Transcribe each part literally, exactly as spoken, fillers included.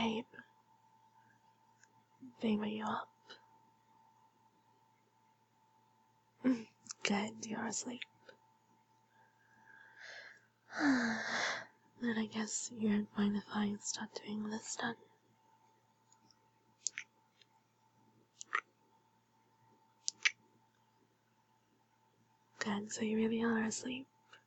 babe. Babe, are you up? Good, you're asleep. Then I guess you don't mind if I start doing this then. Good, so you really are asleep.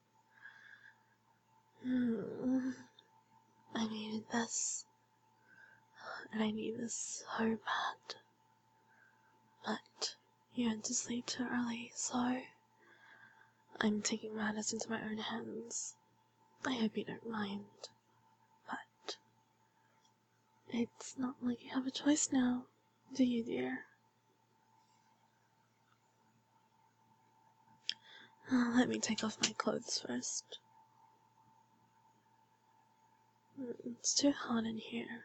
Hmm. I needed this. And I need this so bad. But you went to sleep too early, so I'm taking matters into my own hands. I hope you don't mind. But it's not like you have a choice now, do you, dear? Uh, let me take off my clothes first. It's too hot in here.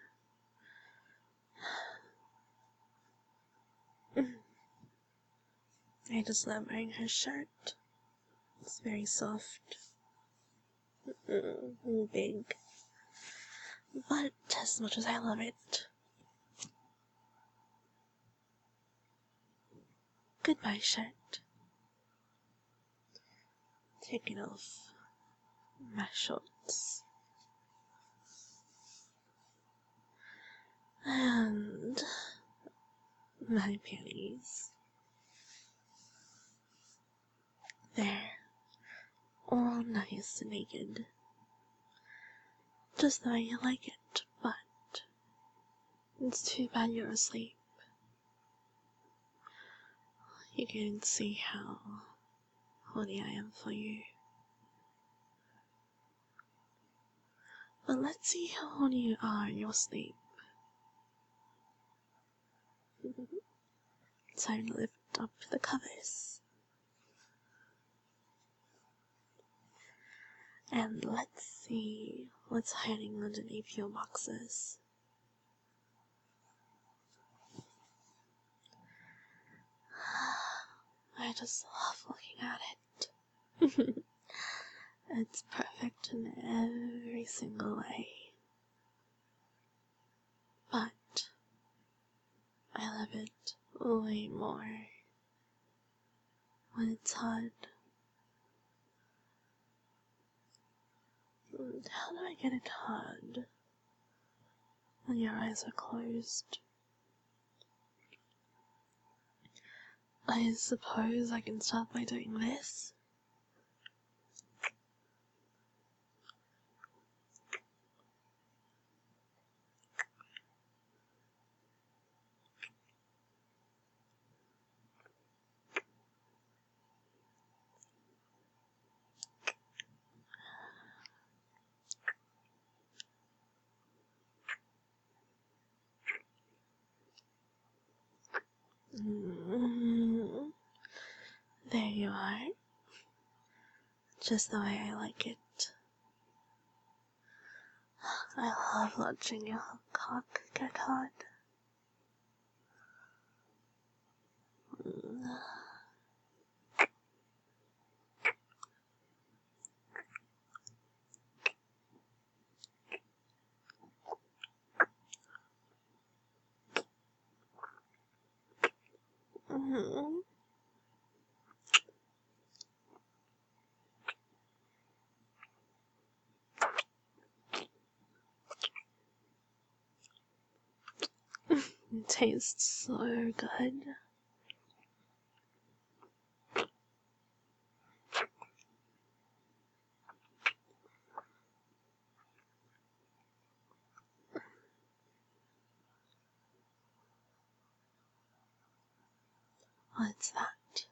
I just love wearing her shirt. It's very soft. Mm, big. But as much as I love it. Goodbye, shirt. Taking off my shorts. And my panties. There. All nice and naked. Just the way you like it, but it's too bad you're asleep. You can see how horny I am for you. But let's see how horny you are in your sleep. Time to lift up the covers. And let's see what's hiding underneath your boxes. I just love looking at it. It's perfect in every single way. But I love it way more when it's hard. How do I get it hard when your eyes are closed? I suppose I can start by doing this. Mm-hmm. There you are. Just the way I like it. I love watching your cock get hard. Mm-hmm. It tastes so good. What's that?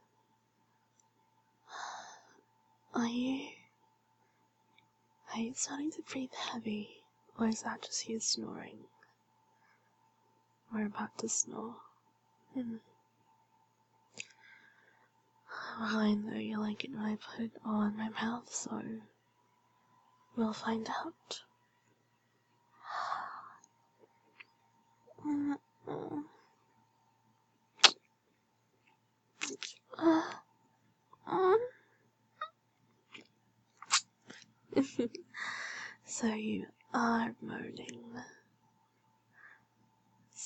Are you... Are you starting to breathe heavy? Or is that just you snoring? We're about to snore. Hmm. Well, I know you like it when I put it all in my mouth, so we'll find out. Mm-mm. Uh, uh. So you are moaning.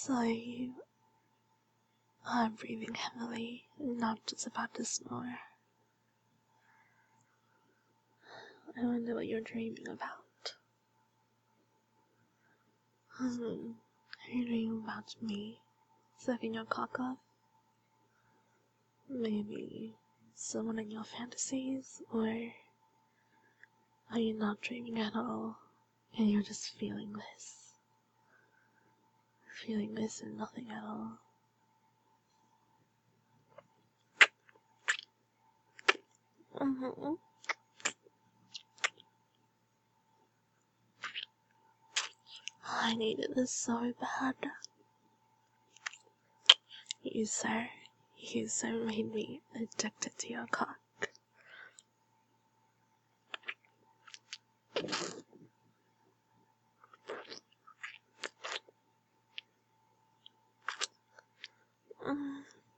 So you are breathing heavily, not just about to snore. I wonder what you're dreaming about. Hmm. Are you dreaming about me sucking your cock off? Maybe someone in your fantasies, or are you not dreaming at all and you're just feeling this? Feeling this and nothing at all. Mm-hmm. I needed this so bad. You, sir, you, sir, made me addicted to your cock. Mm.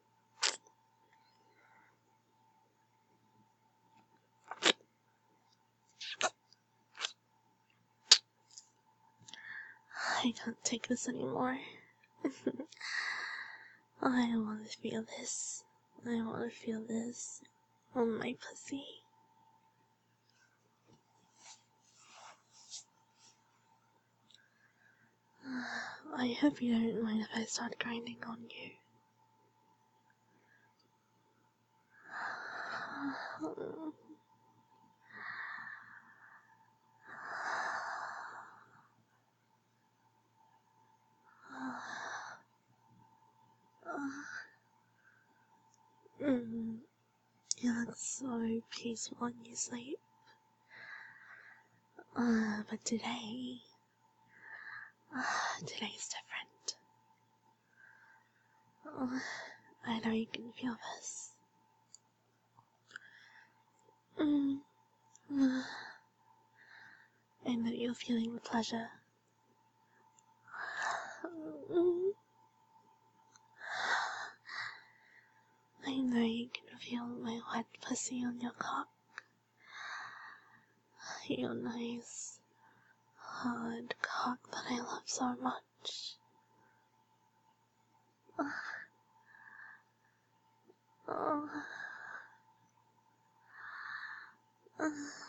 I can't take this anymore. I want to feel this. I want to feel this on my pussy. I hope you don't mind if I start grinding on you. Mm, you look so peaceful when you sleep. Uh, but today, uh, today's different. Uh, I know you can feel this. Mm, uh, I know you're feeling the pleasure. Mm, I know you can feel my wet pussy on your cock. Your nice, hard cock that I love so much. Uh, oh. Uh,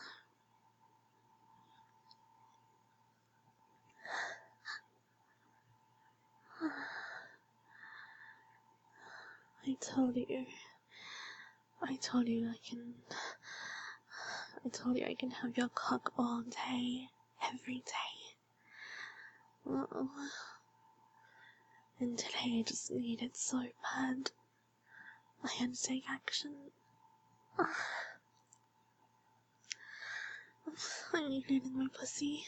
I told you. I told you I can. I told you I can have your cock all day, every day. Oh. And today I just need it so bad. I had to take action. I need it in my pussy.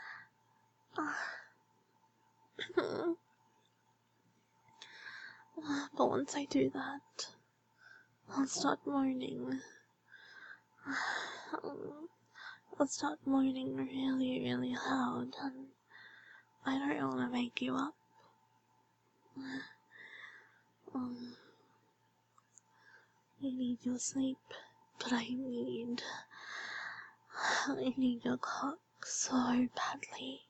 But once I do that, I'll start moaning. I'll start moaning really, really loud, and I don't want to wake you up. Um, I need your sleep, but I need, I need your cock so badly.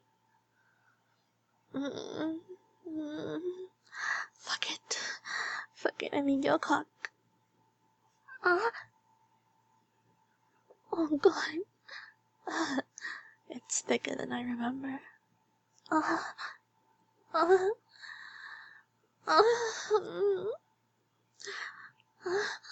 Mm, mm, fuck it, fuck it, I need your cock. Ah. Oh god, uh, it's thicker than I remember. Ah, ah, ah, mm, ah,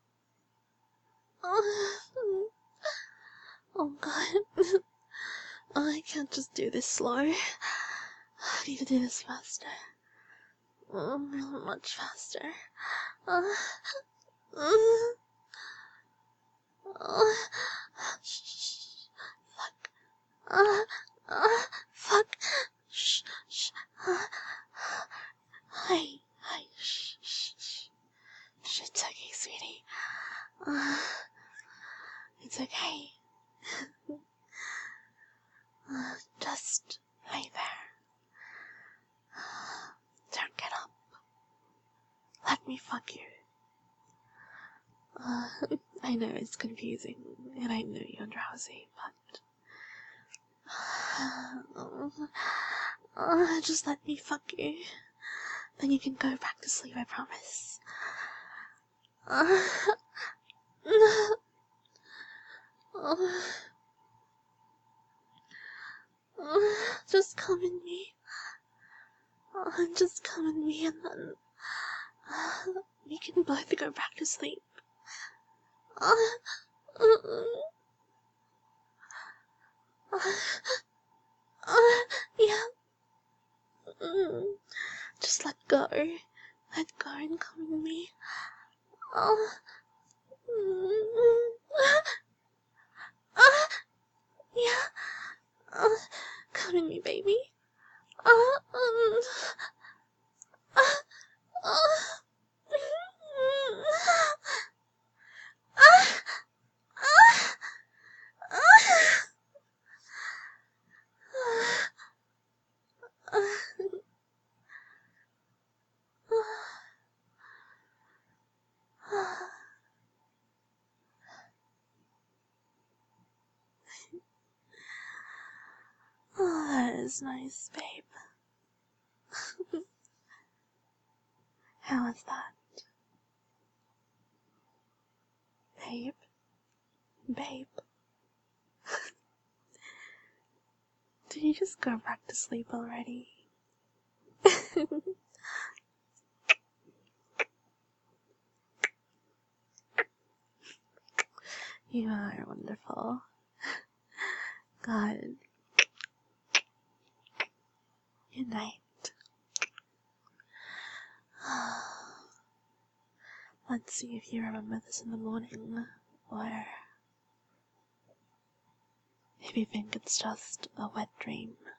ah, oh god. Oh, I can't just do this slow. I need to do this faster. Mm, much faster. Uh, mm, uh, shh, shh, fuck. Uh, uh, fuck. Shh, shh. Uh, hi, hi, shh, shh, shh. Shh, it's okay, sweetie. Uh, it's okay. Uh, just lay there. Don't get up. Let me fuck you. Uh, I know it's confusing, and I know you're drowsy, but... Uh, uh, just let me fuck you. then you can go back to sleep, I promise. Uh, uh, uh, just come in me. Uh, just come in me and then uh, we can both go back to sleep. Uh, uh, uh, uh, yeah. Mm, just let go. Let go and come in me. Oh. Mm, uh, yeah. Uh, come in me, baby. Uh, um, uh, uh, mm, uh, uh, uh, oh, that is nice, babe. How was that? Babe? Babe? Did you just go back to sleep already? You are wonderful. God. Good night. Let's see if you remember this in the morning, or if you think it's just a wet dream.